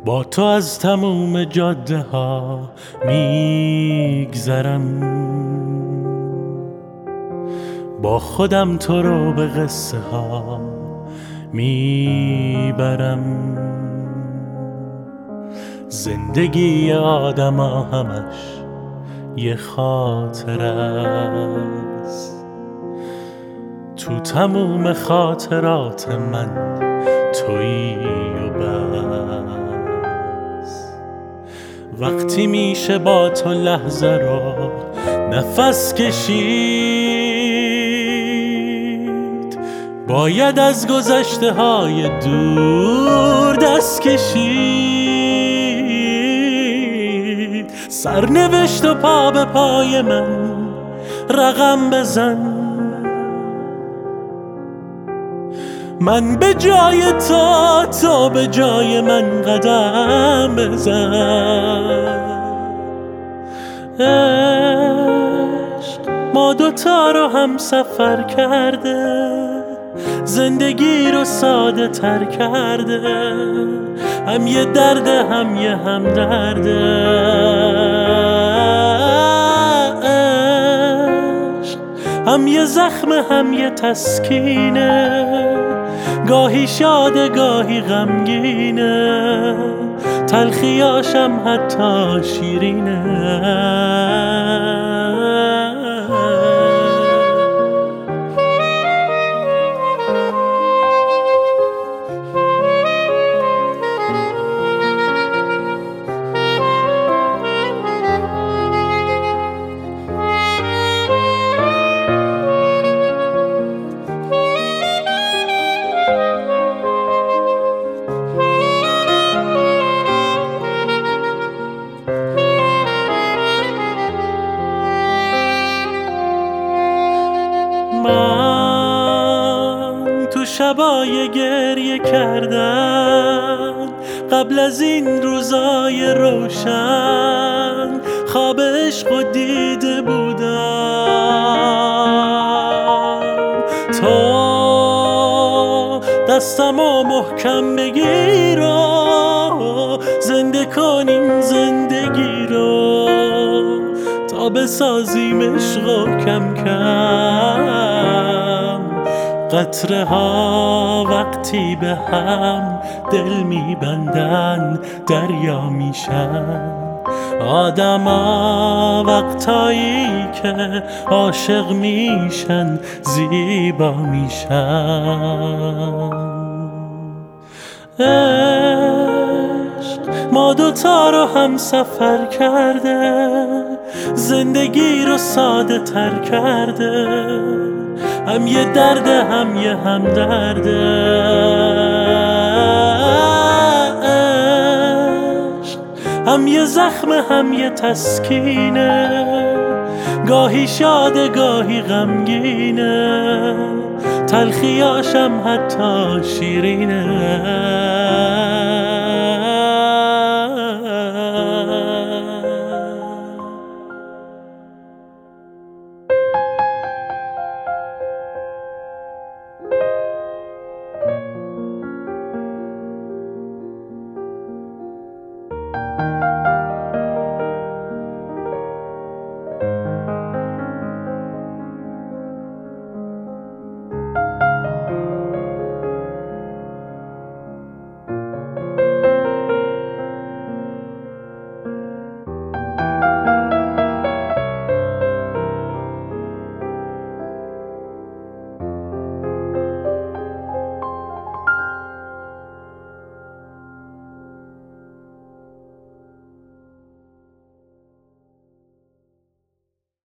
با تو از تموم جاده ها میگذرم، با خودم تو رو به قصه ها میبرم. زندگی آدم ها همش یه خاطر است، تو تموم خاطرات من تویی و بس. وقتی میشه با تو لحظه رو نفس کشید، باید از گذشته های دور دست کشید. سرنوشت و پا به پای من رقم بزن، من به جای تو به جای من قدم بزن. عشق ما دوتا رو هم سفر کرده، زندگی رو ساده تر کرده، هم یه درده هم یه هم درده. عشق هم یه زخم هم یه تسکینه، گاهی شاده گاهی غمگینه، تلخیاشم حتی شیرینه. من تو شبای گریه کردن قبل از این روزای روشن، خواب عشق و دیده بودم. تو دستمو محکم بگیر و زنده کنیم زندگی رو، تا بسازیم عشق و کم کم قطره ها وقتی به هم دل میبندن دریا میشن. آدما وقتایی که عاشق میشن زیبا میشن. عشق ما دوتا رو هم سفر کرده، زندگی رو ساده تر کرده، هم یه درده هم یه هم درده. عشق هم یه زخم هم یه تسکینه، گاهی شاده گاهی غمگینه، تلخیاشم حتی شیرینه.